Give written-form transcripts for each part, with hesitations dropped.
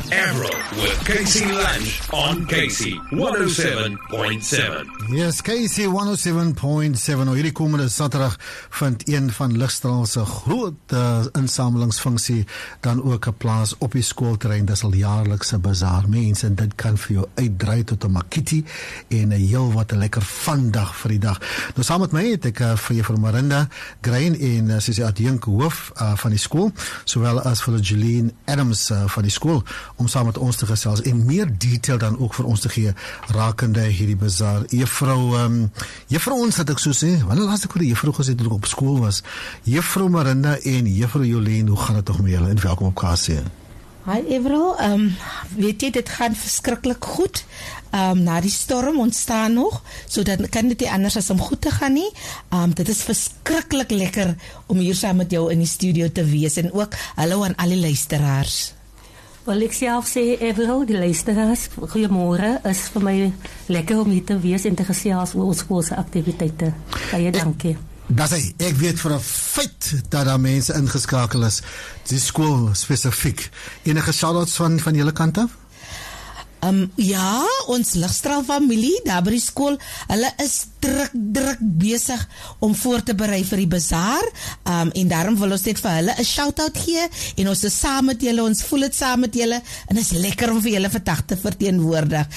Avril with Casey Lunch on Casey 107.7. Yes, Casey 107.7. Hierdie komende Saterdag vind een van Ligstraal se groot insamelingsfunksie dan ook 'n plaas op die skoolterrein. Dis al jaarlikse bazaar. Mense, dit kan vir jou uitdrui tot 'n makiti en 'n heel wat 'n lekker vandag vir die dag. Nou saam met my het ek vir juffrou Marinda Grein en sy is adjunk hoof van die skool, sowel as vir Jeline Adams van die skool, om saam met ons te gesels en meer detail dan ook vir ons te gee rakende hierdie bazaar. Juffrou ons het ek so sê, wanneer laas ek vir die juffrou gesê toe ek op skool was, juffrou Marinda en juffrou Jolien, hoe gaan dit toch met julle en welkom op KC? Hi Avril, weet jy, dit gaan verskriklik goed. Na die storm ontstaan nog, so dan kan dit nie anders as om goed te gaan nie. Dit is verskriklik lekker om hier saam met jou in die studio te wees en ook hallo aan al die luisteraars. Wel, ek self sê, Avril, die luisteraars, goeiemôre, is vir my lekker om hier te wees en te gesels oor ons skoolse aktiwiteite. Baie dankie. Dat is, ek weet vir 'n feit dat daar mense ingeskakel is, die skool spesifiek. Enige shout-outs van julle kant af? Ja, ons Ligstraal familie, daar by die skool, hulle is druk besig om voor te berei vir die bazaar, en daarom wil ons net vir hulle 'n shout-out gee, en ons is saam met julle, ons voel het saam met julle, en is lekker om vir julle vandag te verteenwoordig.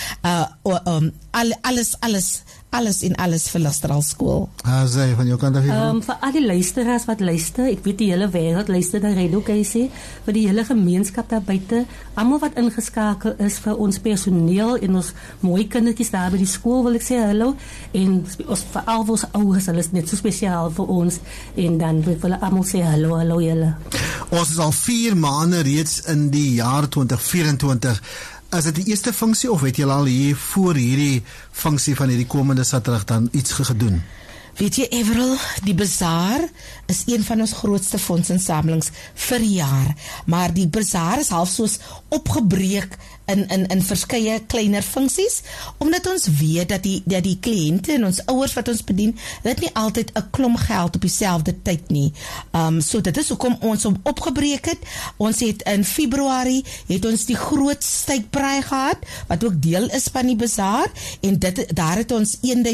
Alles vir Ligstraal skool. Sy, van jou kant af hier? Vir al die luisteraars wat luister, ek weet die hele wêreld luister daar radio, Casey, vir die hele gemeenskap daar buite, almal wat ingeskakel is, vir ons personeel en ons mooi kindertjies daar by die skool, wil ek sê hallo, en ons veral vir ons ouers, hulle is net so spesiaal vir ons, en dan wil hulle almal sê hallo julle. Ons is al 4 maande reeds in die jaar 2024. Is dit die eerste funksie of het julle al hier voor hierdie funksie van hierdie komende Saterdag dan iets gedoen? Weet jy, Avril, die bazaar is een van ons grootste fondsinsamelings vir jaar, maar die bazaar is half soos opgebreek in verskeie kleiner funksies, omdat ons weet dat die kliënte en ons ouers wat ons bedien, dit nie altyd 'n klomp geld op dieselfde tyd nie. So dit is hoekom ons hom opgebreek het. Ons het in Februarie het ons die groot steakbraai gehad, wat ook deel is van die bazaar, en daar het ons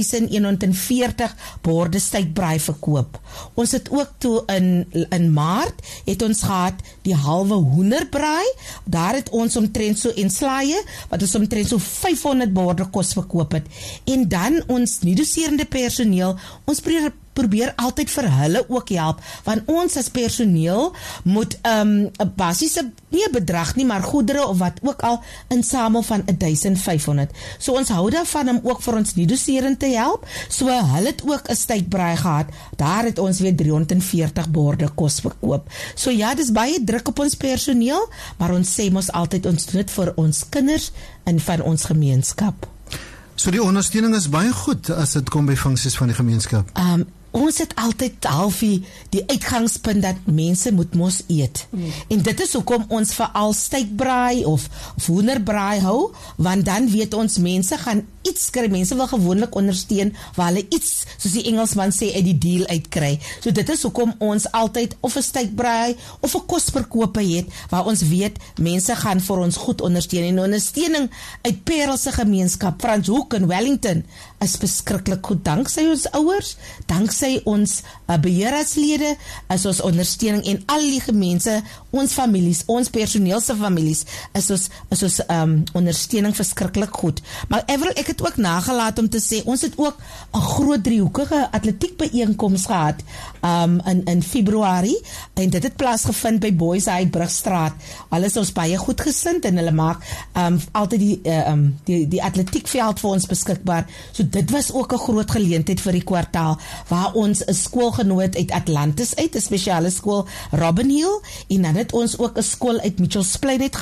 1140 borde steakbraai verkoop. Ons het ook toe in Maart het ons gehad die halwe hoenderbraai. Daar het ons omtrent so en slaaie, wat ons omtrent so 500 borde kos verkoop het. En dan ons nie-doserende personeel, ons probeer altyd vir hulle ook help, want ons as personeel moet 'n basiese, nie 'n bedrag nie, maar goedere of wat ook al insamel van 1500. So ons hou daarvan om ook vir ons nie-doserend te help, so hulle het ook 'n steakbraai gehad, daar het ons weer 340 borde kos verkoop. So ja, dis baie druk op ons personeel, maar ons sê mos altyd, ons doen dit vir ons kinders en van ons gemeenskap. So die ondersteuning is baie goed as dit kom by funksies van die gemeenskap. Ons het altyd half die uitgangspunt dat mense moet mos eet. En dit is hoekom ons veral steakbraai of hoenderbraai hou, want dan weet ons mense gaan iets kry. Mense wil gewoonlik ondersteun waar hulle iets, soos die Engelsman sê, uit die deal uitkry. So dit is hoekom ons altyd of 'n steakbraai of 'n kosverkope het, waar ons weet mense gaan vir ons goed ondersteun. En ondersteuning uit Parelse gemeenskap, Franshoek en Wellington, is beskiklik goed, danksy ons ouers, danksy ons beheerraadslede, is ons ondersteuning en al die mense, ons families, ons personeelse families, is ons ondersteuning verskriklik goed. Maar Avril, ek het ook nagelaat om te sê, ons het ook 'n groot driehoekige atletiekbyeenkoms gehad in Februarie, en dit het plaasgevind by Boys High Brugstraat. Hulle is ons baie goed gesind en hulle maak altyd die atletiekveld vir ons beskikbaar. So dit was ook 'n groot geleentheid vir die kwartaal, waar ons 'n skool genooi uit Atlantis uit, 'n spesiale skool Robin Hill, en dan het ons ook 'n skool uit Mitchells Plain uit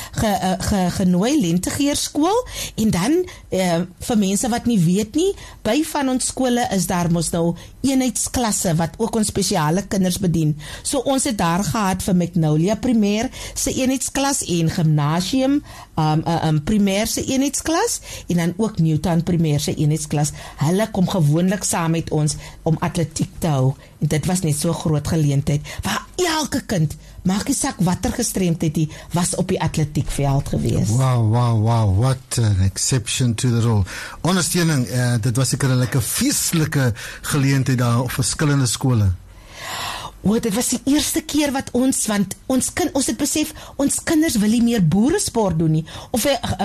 genooi, Lentegeer skool, en dan vir mense wat nie weet nie, by van ons skole is daar mos nou eenheidsklasse wat ook ons spesiale kinders bedien. So ons het daar gehad vir Magnolia Primêr se eenheidsklas en Gimnasium Primêr se eenheidsklas, en dan ook Newtown Primêr se eenheidsklas. Hulle kom gewoonlik saam met ons om atletiek te hou, en dit was net so 'n groot geleentheid waar elke kind maak nie saak watter gestremdheid hy was op die atletiekveld gewees. Wow, what an exception to the rule. Ondersteuning, dit was seker 'n lekker feestelike geleentheid daar op verskillende skole. Dit was die eerste keer wat ons het besef, ons kinders wil nie meer boeresport doen nie, of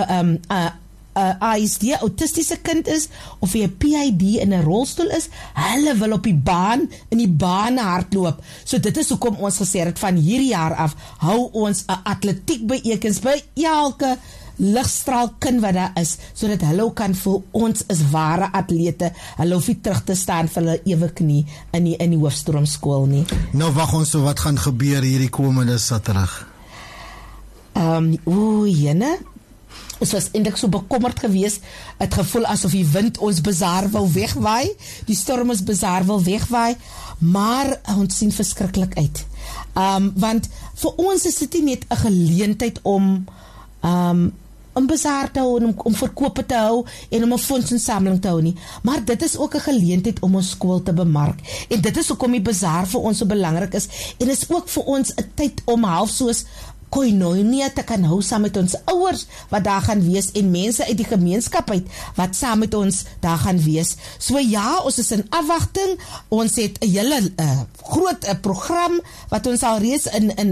ASD, autistiese kind is, of jy 'n PID in 'n rolstoel is, hulle wil op die baan, in die bane hardloop. So dit is hoekom ons gesê het, van hierdie jaar af, hou ons 'n atletiek byeenkoms by elke ligstraal kind wat daar is, sodat hulle kan voel, ons is ware atlete, hulle hoef nie terug te staan vir hulle ewig nie in die Hoofstroomskool nie. Nou wag ons so wat gaan gebeur hierdie komende Saterdag. Jene, ons was eintlik so bekommerd geweest, het gevoel asof die wind ons bazaar wil wegwaai, die storm ons bazaar wil wegwaai, maar ons sien verskriklik uit. Want vir ons is dit nie net 'n geleentheid om bazaar te hou, om verkope te hou en om 'n fondsinsameling te hou nie, maar dit is ook 'n geleentheid om ons skool te bemark, en dit is hoekom die bazaar vir ons so belangrik is, en is ook vir ons 'n tyd om half soos koinonia te kan hou saam met ons ouers wat daar gaan wees, en mense uit die gemeenskap uit wat saam met ons daar gaan wees. So ja, ons is in afwagting, ons het 'n hele groot program wat ons al reeds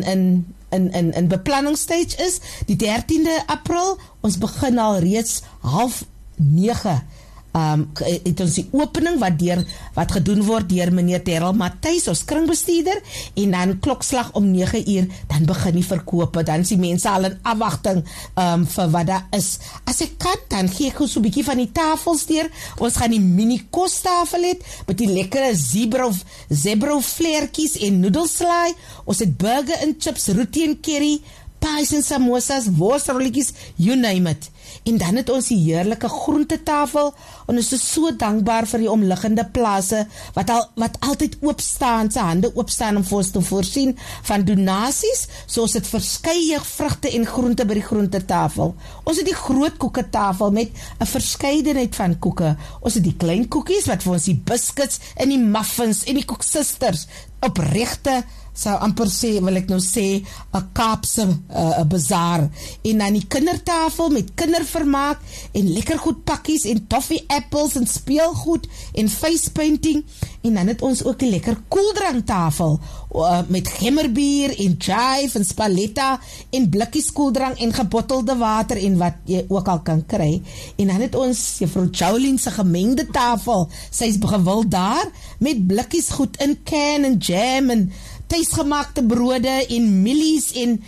in beplanningsstage is, die 13de April, ons begin al reeds 8:30, het ons die opening wat gedoen word deur meneer Terrell Matthys, ons kringbestuurder, en dan klokslag om 9:00, dan begin die verkope, dan is die mense al in afwagting vir wat daar is. As ek kan, dan gee ek so 'n bietjie van die tafels deur. Ons gaan die mini kostafel hê, met die lekkere zebra vleertjies en noedelslaai. Ons het burger en chips, roti en curry, pies en samosas, worsrolletjies, you name it. En dan het ons die heerlike groentetafel, en ons is so dankbaar vir die omliggende plase, wat altyd oopstaan, sy hande oopstaan om vir ons te voorsien van donasies, so ons het verskeie vrugte en groente by die groentetafel. Ons het die groot koeketafel met 'n verskeidenheid van koeke. Ons het die klein koekies, wat vir ons die biscuits en die muffins en die koeksisters, opregte, sou amper sê, wil ek nou sê, 'n Kaapse bazaar, en dan die kindertafel met kindervermaak, en lekker goed pakkies, en toffee apples, en speelgoed, en face painting, en dan het ons ook die lekker koeldranktafel, met gemmerbier, en jive, en spaletta, en blikkies koeldrank, en gebottelde water, en wat jy ook al kan kry, en dan het ons juffrou Jolien se gemengde tafel, sy is gewild daar, met blikkies goed in can, en jam, en tuisgemaakte brode, en mielies, en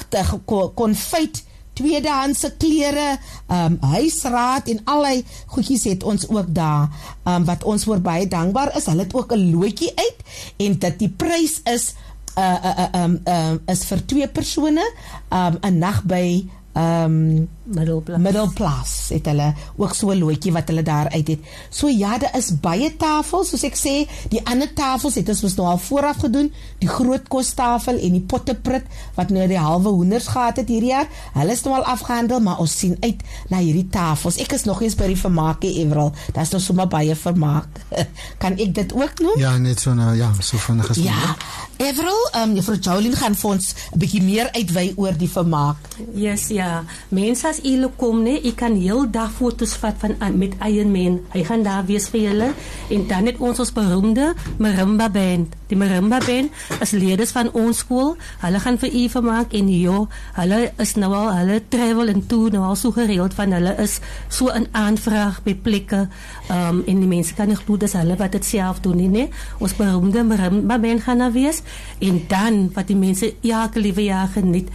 konfyt, tweedehandse klere, huisraad, en allerlei goedjies het ons ook daar, wat ons voor baie dankbaar is. Hulle het ook 'n loetjie uit, en dat die prys is vir 2 persone, 'n nag by Middelplaas het hulle ook so 'n loetjie wat hulle daar uit het. So ja, daar is baie tafels, soos ek sê, die ander tafels het ons nou al vooraf gedoen, die groot kostafel en die potteprit, wat nou die halwe hoenders gehad het hierdie jaar, hulle is nou al afgehandel, maar ons sien uit na hierdie tafels. Ek is nog eens by die vermaak, Everal, daar is nog sommer baie vermaak. Kan ek dit ook noem? Ja, net so nou, ja, so vinnig gesê. Ja, Everal, juffrou Jolien gaan vir ons 'n bietjie meer uitwy oor die vermaak. Yes, ja. Mense as julle kom, nee, jy kan heel dag foto's vat met Iron Man. Hy gaan daar wees vir julle. En dan het ons beroemde Marimba Band. Die Marimba Band is leerders van ons skool. Hulle gaan vir u vermaak, en hulle is nou al, hulle travel en tour nou al so gereeld van, hulle is so 'n aanvraag by plekke, en die mense kan nie glo dis hulle wat dit self doen nie, nee. Ons beroemde Marimba Band gaan daar wees, en dan wat die mense elke liewe jaar geniet,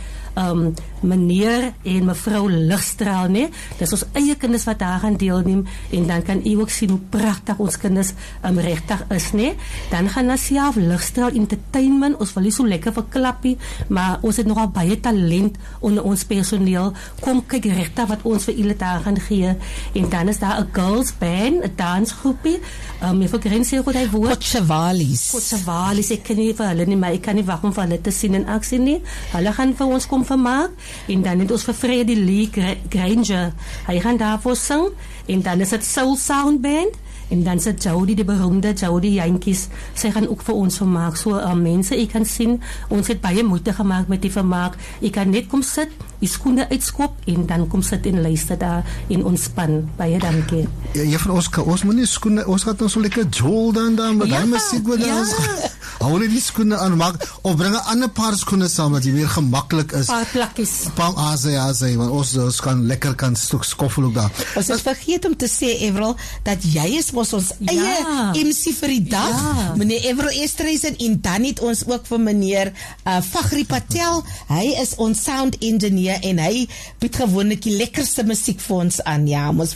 meneer en mevrou Ligstraal, nee, dis ons eie kinders wat daar gaan deelneem, en dan kan u ook sien hoe pragtig ons kinders regtig is, nee. Dan gaan daar self Ligstraal Entertainment, ons wil nie so lekker verklappie, maar ons het nogal baie talent onder ons personeel, kom kyk regtig wat ons vir julle daar gaan gee, en dan is daar 'n girls band, 'n dansgroepie, jy verkry sê goed hy woord, Kotsavalis, ek ken nie vir hulle nie, maar ek kan nie wag om vir hulle te sien in aksie nie, hulle gaan vir ons kom vermaak, en dan het ons vir Freddie Lee Granger, hy gaan daarvoor sing, en dan is het Soul Sound Band, en dan se Jody, die beroemde Jody Jantjies, sy gaan ook vir ons vermaak. So mense, ek kan sien, ons het baie moeite gemaak met die vermaak. Ek kan net kom sit, die skoene uitskop en dan kom sit en luister daar en ontspan. Baie dankie. Juffrou ons moet nie skoene, ons gaat nou so lekker jol dan met die musiek wat ons hou net die skoene aan maak of bring 'n ander paar skoene saam dat jy weer gemaklik is. Paar plakkies. Want ons kan lekker skoffel ook daar. Ons het vergeet om te sê, Everal, dat jy is ons eie MC vir die dag. Meneer Everal Esterhuizen, en dan het ons ook vir meneer Fakhri Patel. Hy is ons sound engineer en hy bied gewoonlik die lekkerste musiek vir ons aan. Ja, ons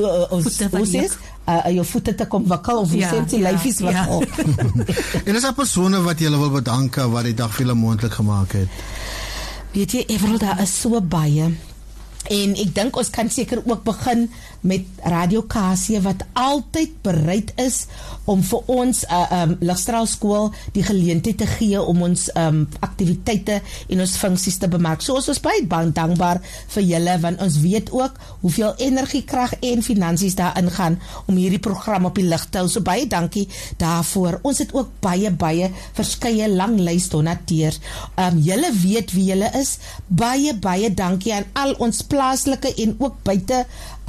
jou voete te kom wikkel of jy sê die lyfies wikkel. En is daar persone wat jy wil bedank wat die dag veel moontlik gemaak het? Weet jy, Everal, daar is so baie. En ek dink ons kan seker ook begin met Radio Kasie wat altyd bereid is om vir ons Ligstraal skool die geleentheid te gee om ons aktiwiteite en ons funksies te bemark. So ons is baie dankbaar vir julle, want ons weet ook hoeveel energie, krag en finansies daarin gaan om hierdie program op die lig te hou. So baie dankie daarvoor. Ons het ook baie verskeie lang lys donateurs. Julle weet wie julle is. Baie dankie aan al ons plaaslike en ook buite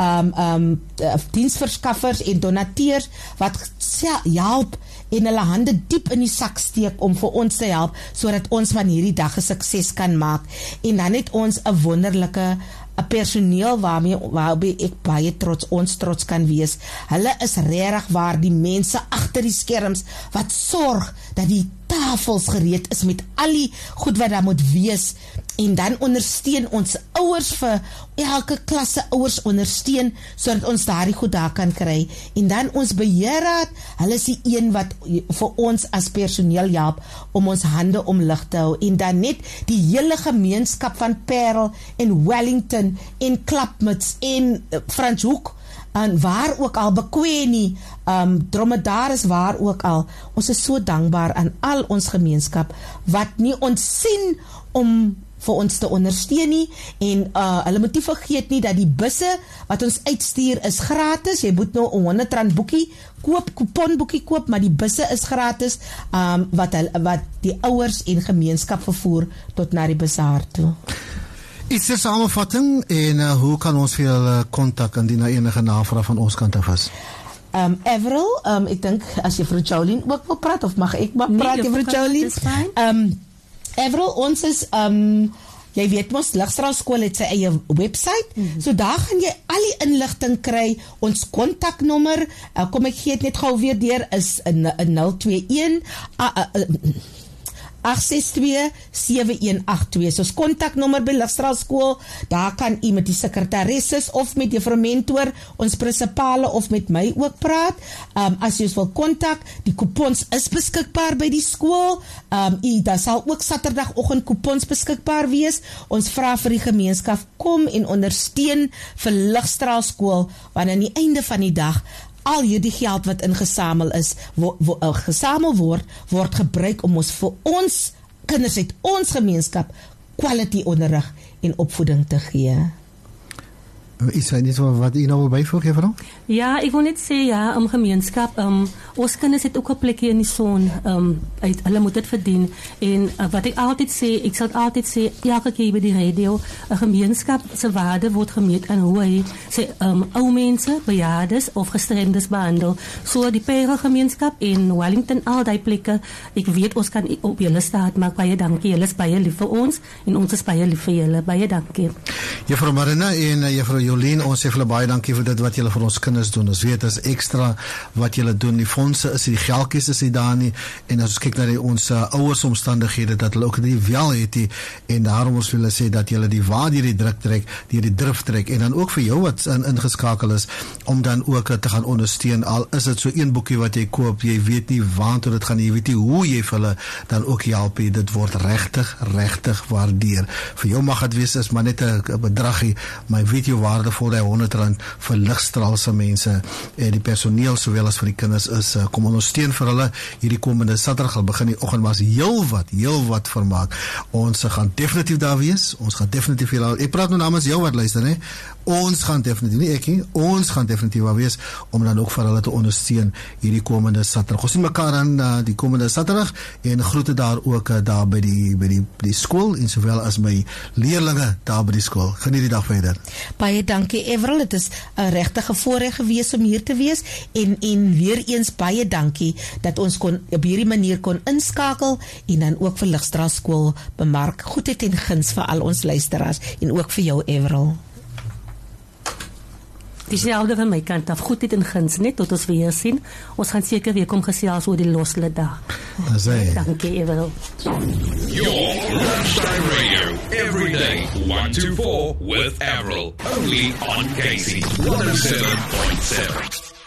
diensverskaffers en donateurs wat help en hulle hande diep in die sak steek om vir ons te help sodat ons van hierdie dag 'n sukses kan maak. En dan het ons 'n wonderlike personeel waarby ek baie trots kan wees. Hulle is regtig waar die mense agter die skerms wat sorg dat die tafels gereed is met al die goed wat daar moet wees, en dan ondersteun ons ouers vir elke klasse ouers ondersteun sodat ons daardie goed daar kan kry, en dan ons beheerraad, hulle is die een wat vir ons as personeel help om ons hande om lig te hou, en dan net die hele gemeenskap van Parel en Wellington en Klapmuts en Franshoek en waar ook al, Bekwenie, Dromedaris, waar ook al. Ons is so dankbaar aan al ons gemeenskap wat nie ons sien om vir ons te ondersteun nie, en hulle moet nie vergeet nie dat die busse wat ons uitstuur is gratis. Jy moet nou 'n R100 boekie koop, kuponboekie koop, maar die busse is gratis, wat die ouers en gemeenskap vervoer tot na die bazaar toe. Is er samenvatting en hoe kan ons vir julle kontak indien daar enige navraag van ons kant af is? Everal, ek dink as juffrou Jolien ook wil praat, of mag ek maar praat, juffrou Jolien? Everal, ons is, jy weet mos, Ligstraal skool het sy eie website, so daar gaan jy al die inligting kry. Ons kontaknommer, kom ek gee het net gauw weer deur, is 021 862-7182. So kontaknommer by Ligstraal skool, daar kan u met die sekretaresse of met juffrou Mentor, ons prinsipale, of met my ook praat. As jy ons wil kontak, die coupons is beskikbaar by die skool. Daar sal ook Saterdagoggend coupons beskikbaar wees. Ons vra vir die gemeenskap, kom en ondersteun vir Ligstraal skool, want aan die einde van die dag al hierdie geld wat ingesamel is, gesamel word gebruik om ons vir ons kinders uit ons gemeenskap quality onderrig en opvoeding te gee. Is hy net wat u nou wil byvoeg, juffrou? Ja, ek wil net sê, gemeenskap, ons kinders het ook 'n plekkie in die son, hulle moet dit verdien, en wat ek altyd sê, ek sal altyd sê, elke keer by die radio, 'n gemeenskap se waarde word gemeet aan hoe hy sy ou mense, bejaardes of gestremdes behandel. So die Parel gemeenskap en Wellington, al die plekke, ek weet ons kan op julle staat maak. Baie dankie, julle is baie lief vir ons en ons is baie lief vir julle. Baie dankie. Juffrou Marina en juffrou Jolien, ons sê vir julle baie dankie vir dit wat julle vir ons kinders doen. Ons weet is ekstra wat julle doen. Die fondse is, die geldjies is nie daar nie, en as ons kyk na ons ouers omstandighede, dat hulle ook nie wel het nie, en daarom ons wil sê dat julle die waar die druk trek, die drif trek, en dan ook vir jou wat ingeskakel is, om dan ook te gaan ondersteun, al is dit so een boekie wat jy koop, jy weet nie waartoe dit gaan, jy weet nie hoe jy vir hulle dan ook help, dit word regtig waardeer. Vir jou mag het wees, is maar net 'n bedragie, maar weet jy waar waarde voor die R100 vir Ligstraalse mense en die personeel sowel as vir die kinders is, kom ondersteun vir hulle hierdie komende Saterdag, al begin die oggend, maar heel wat vermaak. Ons gaan definitief daar wees, ons gaan definitief hier, ek praat nou namens jou wat luister, hè? Ons gaan definitief, nie ek nie, ons gaan definitief daar wees, om dan ook vir hulle te ondersteun hierdie komende Saterdag. Ons sien mekaar aan die komende Saterdag, en groete daar ook daar by die skool, en sowel as my leerlinge daar by die skool. Geniet die dag verder. Baie dankie Everal, het is 'n regtige voorreg gewees om hier te wees, en weer eens baie dankie dat ons op hierdie manier kon inskakel, en dan ook vir Ligstraal Skool bemark. Goedheid en guns vir al ons luisteraars, en ook vir jou Everal. Dieselfde van my kant af, goedheid en guns, net tot ons weer sien. Ons gaan seker weer kom gesels oor die loslede dag. Dankie Everal. Your Lunchtime Radio, every day, 1 to 4 with Avril, only on Casey 107.7.